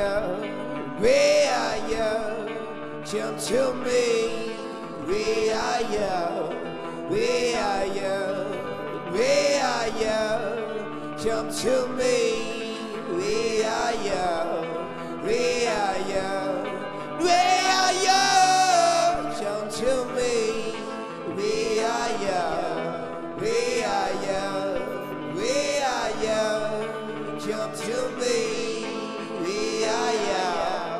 Where are you? Come to me. Where are you? Where are you? Where are you? Come to me. Where are you? Where are you? Where are you? Come to me. Where are you? Where are you? Where are you? Come to me. Where are you?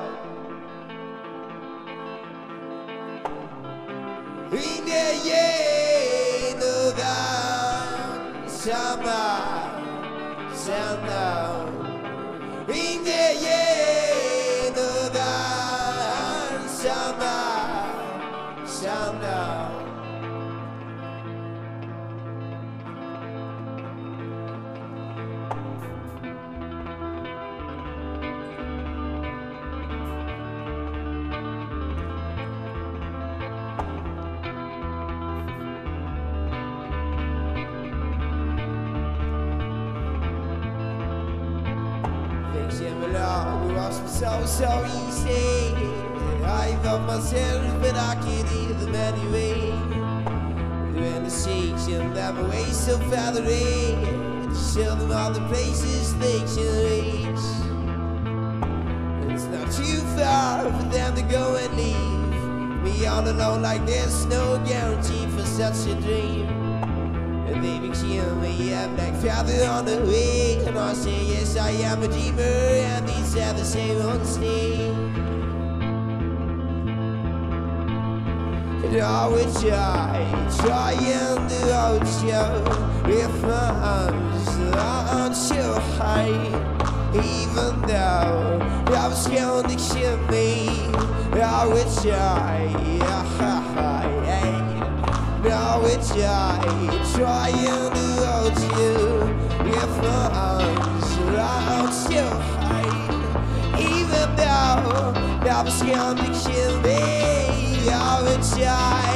In the end of the summer, in the end of the summer. So easy. I love myself, but I can't hear them anyway. When the seas and never way so far the rain, show them all the places they can reach. It's not too far for them to go and leave me all alone like there's no guarantee for such a dream. And they kill me up like feather on the way. And I say yes, I am a dreamer, and these are the same on stage. And I would try and do out you with my arms on so high. Even though I was going to kill me, I would try. Now it's trying to hold you with my arms around so high. Even though I was going to kill me, I would try.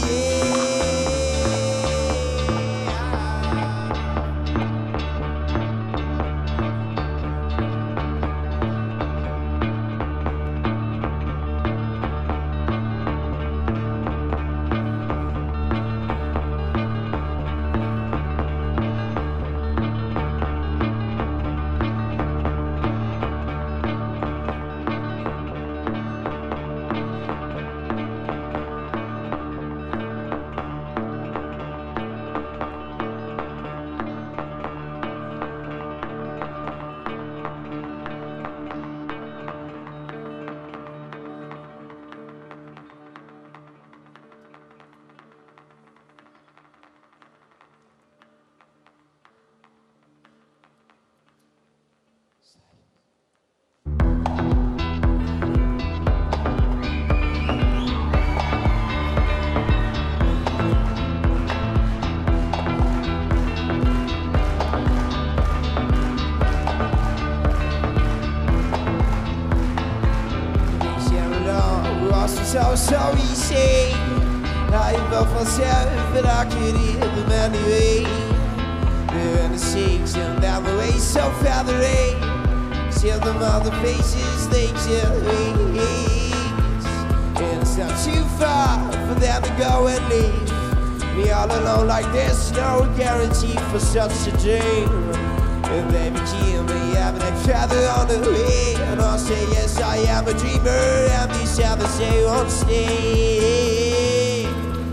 So easy. I love myself, but I could hear them anyway. We're in the seas and down the way so far the rain. Tell them all the places they can reach. And it's not too far for them to go and leave me all alone like there's no guarantee for such a dream. And they kill me, I'm like feather on the way. And I'll say yes, I am a dreamer, and these are the same on stage.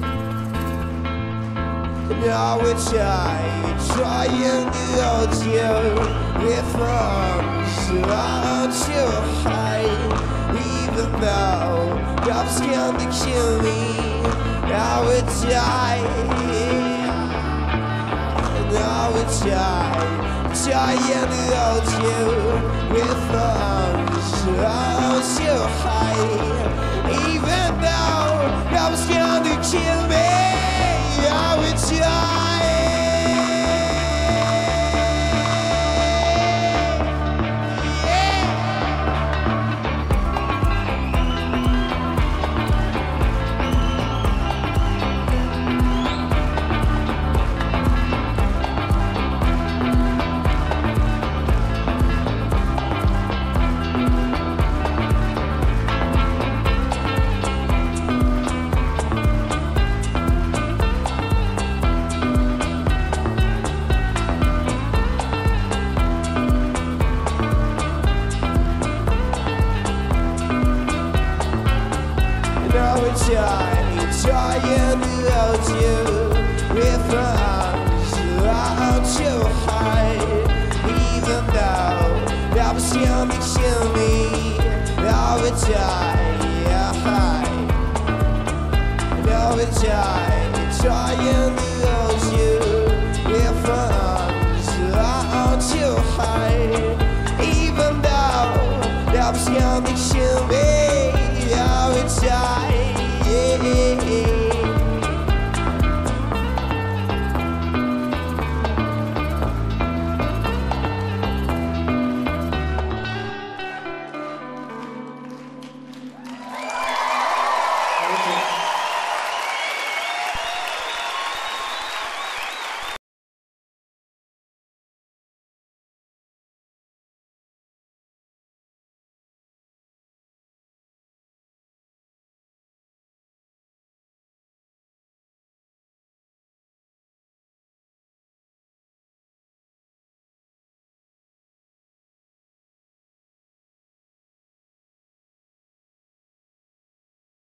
Now it's trying to hold you with arms around so high. Even though I'm scared to kill me, now it's now it's trying to hold you with arms around so high. Even though I'm scared to kill me, now it's die, trying to hold you with my arms around you high. Even though that was young to kill me, I would die. I would die, trying to hold you with my arms around you high. Even though that was young to kill me, I would die.